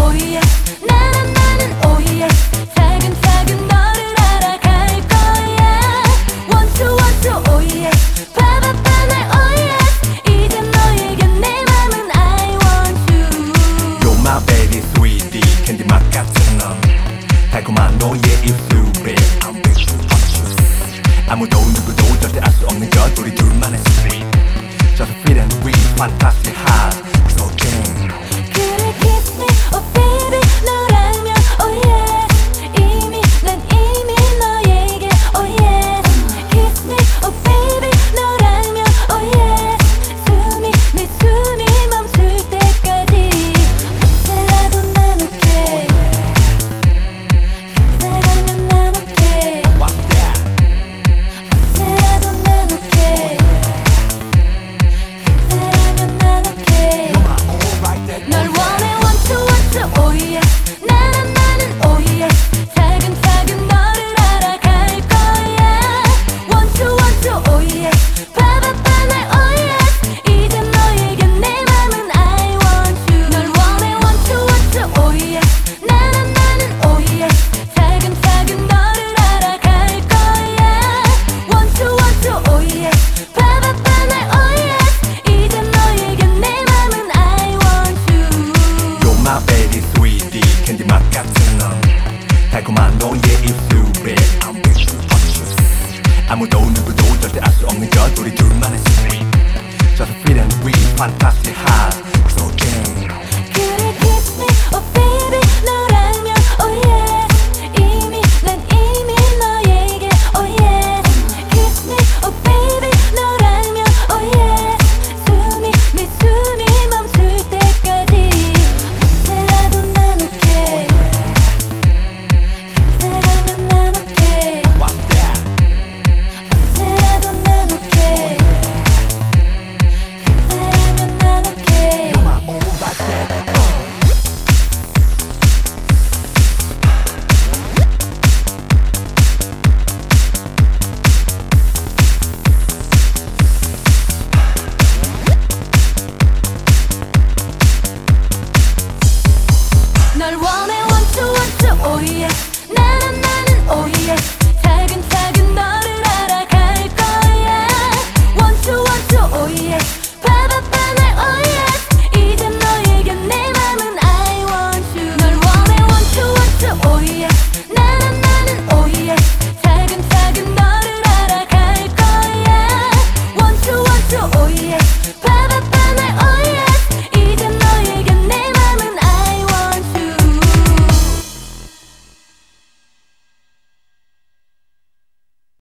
oh yeah. 나는 oh yeah. 차근차근 너를 알아갈 거야. Want to oh yeah. 봐봐봐 날 oh yeah. 이제 너에게 내 맘은 I want you. You're my baby sweetie 캔디 맛 같은 넌 달콤한 너의 입술에 I'm with you, want you. 아무도 누구도 절대 알 수 없는 것 우리 둘만의 secret. Just feeling real fantastic hot so damn. 그래 kiss me oh baby 너라면 oh yes. 난 이미 너에게 oh yes. Kiss me oh baby 너라면 oh yes. 내 숨이 멈출 때까지 그때라도 난 okay. 그때라면 난 okay. What's that? 그때라도 난 okay. 그때라면 난 okay. You're my alright that 널 원해 want to oh yeah. 나는 oh yeah. 차근차근 너를 알아갈 거야. Want to oh yeah. 봐봐봐 날 oh yeah. 이제 너에게 내 맘은 I want you. 널 원해 want to oh yeah. 나는 oh yeah. 차근차근 너를 알아갈 거야. Want to oh yeah. 봐봐봐 날 oh yeah. 이제 너에게 내 맘은 I want you. You're my baby sweetie 캔디 맛 같은 넌 달콤한 너의 입술에 I'm with you, want you. 아무도 누구도 절대 알 수 없는 것 우리 둘만의 secret. Just feeling real fantastic hot